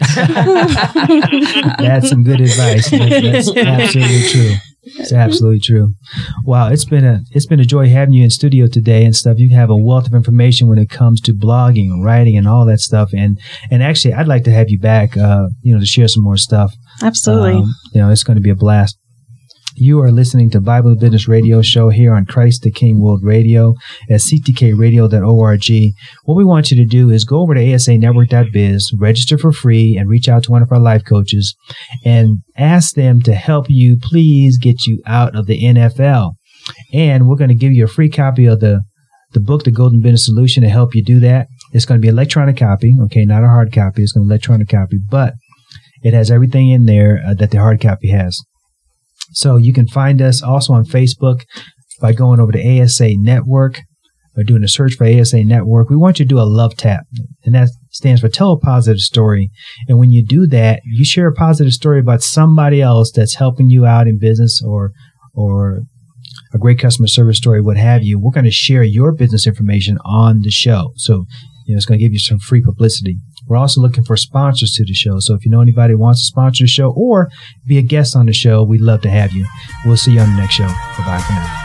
That's some good advice. That's absolutely true. It's absolutely true. Wow, it's been a joy having you in studio today and stuff. You have a wealth of information when it comes to blogging and writing and all that stuff. And actually, I'd like to have you back, to share some more stuff. Absolutely. It's going to be a blast. You are listening to Bible Business Radio Show here on Christ the King World Radio at ctkradio.org. What we want you to do is go over to asanetwork.biz, register for free, and reach out to one of our life coaches and ask them to help you please get you out of the NFL. And we're going to give you a free copy of the book, The Golden Business Solution, to help you do that. It's going to be an electronic copy, okay, not a hard copy. It's going to be an electronic copy, but it has everything in there that the hard copy has. So you can find us also on Facebook by going over to ASA Network or doing a search for ASA Network. We want you to do a love tap, and that stands for Tell a Positive Story. And when you do that, you share a positive story about somebody else that's helping you out in business or a great customer service story, what have you. We're going to share your business information on the show. So it's going to give you some free publicity. We're also looking for sponsors to the show. So if you know anybody who wants to sponsor the show or be a guest on the show, we'd love to have you. We'll see you on the next show. Bye-bye for now.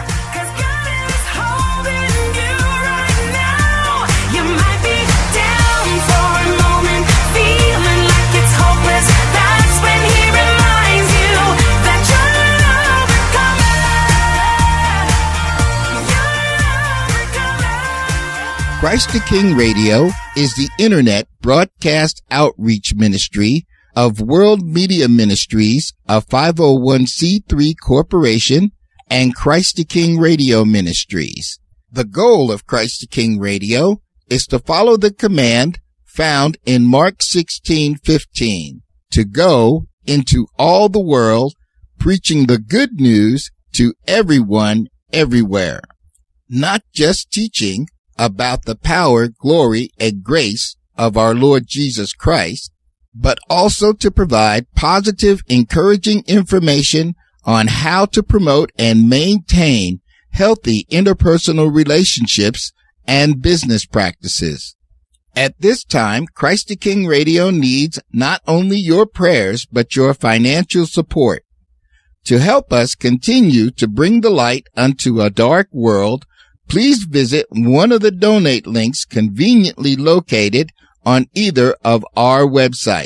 Christ the King Radio is the Internet broadcast outreach ministry of World Media Ministries, a 501c3 corporation, and Christ the King Radio Ministries. The goal of Christ the King Radio is to follow the command found in Mark 16:15, to go into all the world, preaching the good news to everyone, everywhere. Not just teaching about the power, glory, and grace of our Lord Jesus Christ, but also to provide positive, encouraging information on how to promote and maintain healthy interpersonal relationships and business practices. At this time, Christ the King Radio needs not only your prayers, but your financial support. To help us continue to bring the light unto a dark world, please visit one of the donate links conveniently located on either of our website,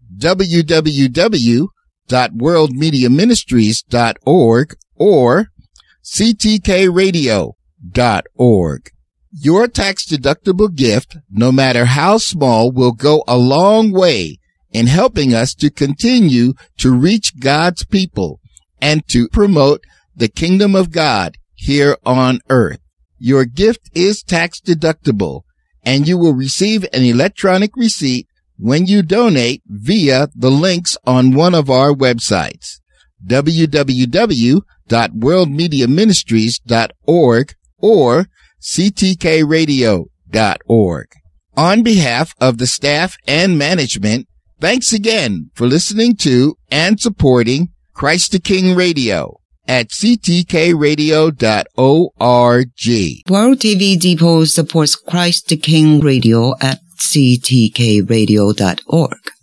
www.worldmediaministries.org or ctkradio.org. Your tax-deductible gift, no matter how small, will go a long way in helping us to continue to reach God's people and to promote the kingdom of God here on earth. Your gift is tax-deductible, and you will receive an electronic receipt when you donate via the links on one of our websites, www.worldmediaministries.org or ctkradio.org. On behalf of the staff and management, thanks again for listening to and supporting Christ the King Radio at ctkradio.org. World TV Depot supports Christ the King Radio at ctkradio.org.